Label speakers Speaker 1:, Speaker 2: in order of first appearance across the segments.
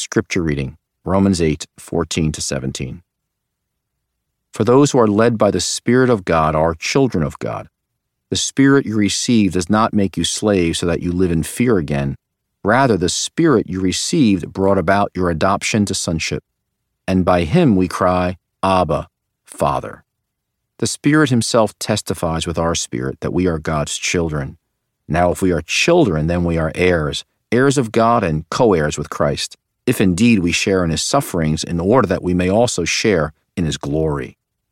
Speaker 1: Scripture reading, Romans 8:14-17. For those who are led by the Spirit of God are children of God. The Spirit you received does not make you slaves so that you live in fear again. Rather, the Spirit you received brought about your adoption to sonship. And by him we cry, Abba, Father. The Spirit himself testifies with our spirit that we are God's children. Now if we are children, then we are heirs, heirs of God and co-heirs with Christ, if indeed we share in his sufferings, in order that we may also share in his glory.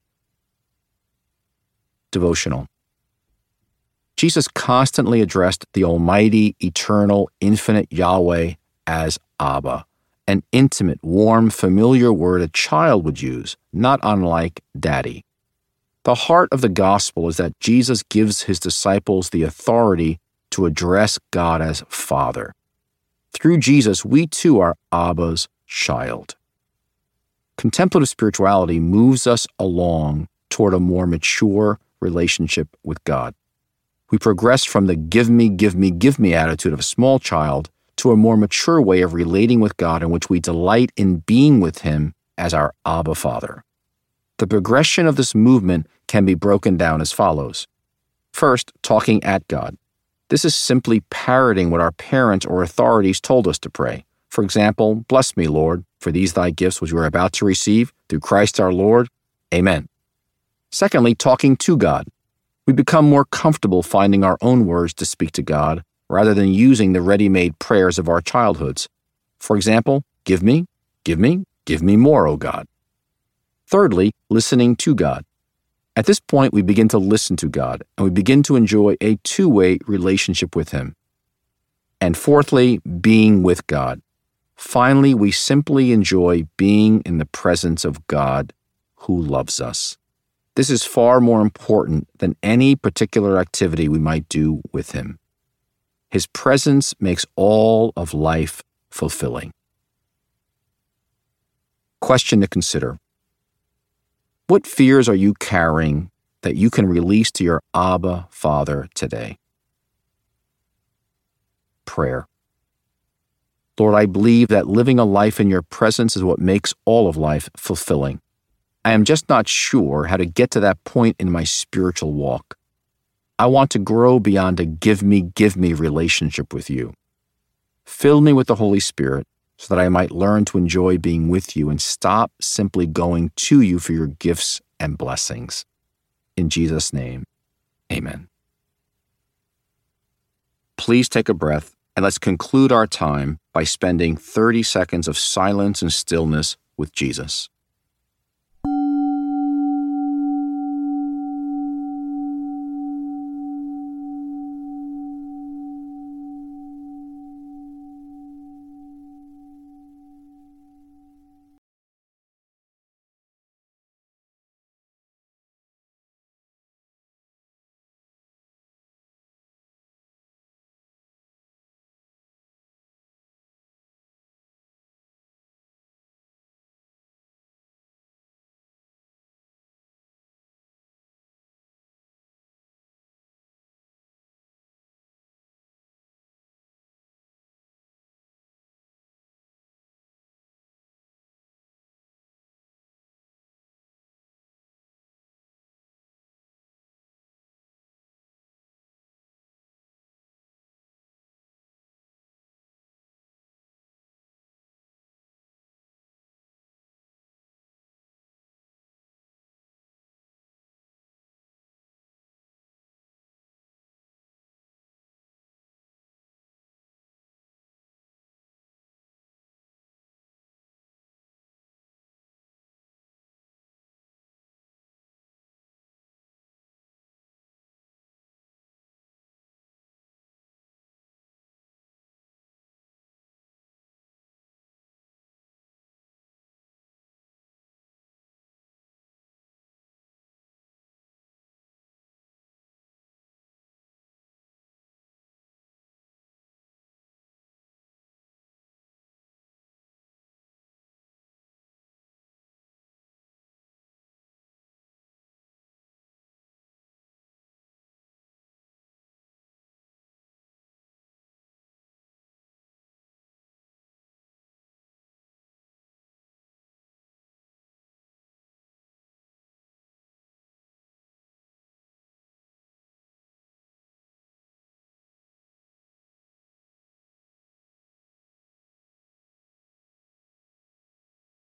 Speaker 1: Devotional. Jesus constantly addressed the almighty, eternal, infinite Yahweh as Abba, an intimate, warm, familiar word a child would use, not unlike daddy. The heart of the gospel is that Jesus gives his disciples the authority to address God as Father. Through Jesus, we too are Abba's child. Contemplative spirituality moves us along toward a more mature relationship with God. We progress from the give me, give me, give me attitude of a small child to a more mature way of relating with God in which we delight in being with him as our Abba Father. The progression of this movement can be broken down as follows. First, talking at God. This is simply parroting what our parents or authorities told us to pray. For example, bless me, Lord, for these thy gifts which we are about to receive, through Christ our Lord. Amen. Secondly, talking to God. We become more comfortable finding our own words to speak to God rather than using the ready-made prayers of our childhoods. For example, give me more, O God. Thirdly, listening to God. At this point, we begin to listen to God, and we begin to enjoy a two-way relationship with him. And fourthly, being with God. Finally, we simply enjoy being in the presence of God who loves us. This is far more important than any particular activity we might do with him. His presence makes all of life fulfilling. Question to consider. What fears are you carrying that you can release to your Abba Father today? Prayer. Lord, I believe that living a life in your presence is what makes all of life fulfilling. I am just not sure how to get to that point in my spiritual walk. I want to grow beyond a give me relationship with you. Fill me with the Holy Spirit so that I might learn to enjoy being with you and stop simply going to you for your gifts and blessings. In Jesus' name, amen. Please take a breath and let's conclude our time by spending 30 seconds of silence and stillness with Jesus.